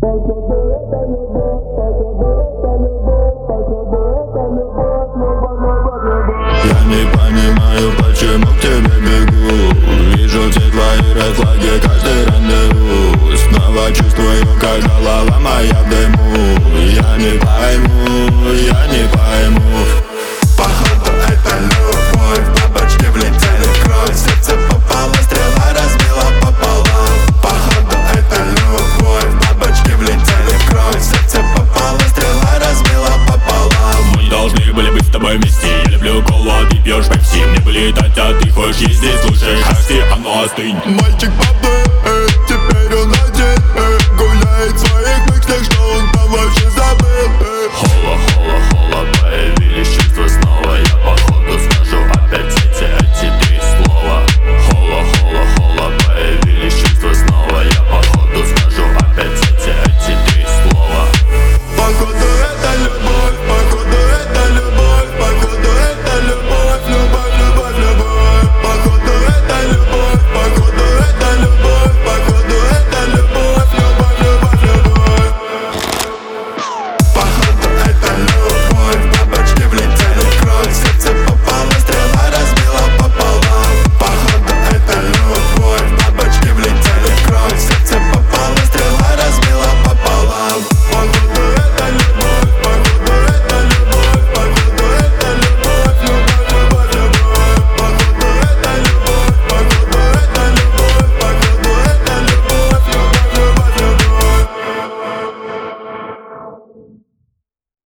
Я не понимаю, почему к тебе бегу. Вижу все твои red-флаги, каждый рандеву. Снова чувствую, как голова моя в дыму. Я не пойму, я не пойму. Походу это любовь, бабочки влетели в кровь. Сердце попало, стрела разбила пополам. Походу это любовь, бабочки влетели в кровь. Сердце попало, стрела разбила пополам. Мы не должны были быть с тобой вместе. Я люблю колу, а ты пьешь пепси. Мне бы летать, а ты хочешь ездить. Слушай, Хасти, а ну остынь. Мальчик, папа.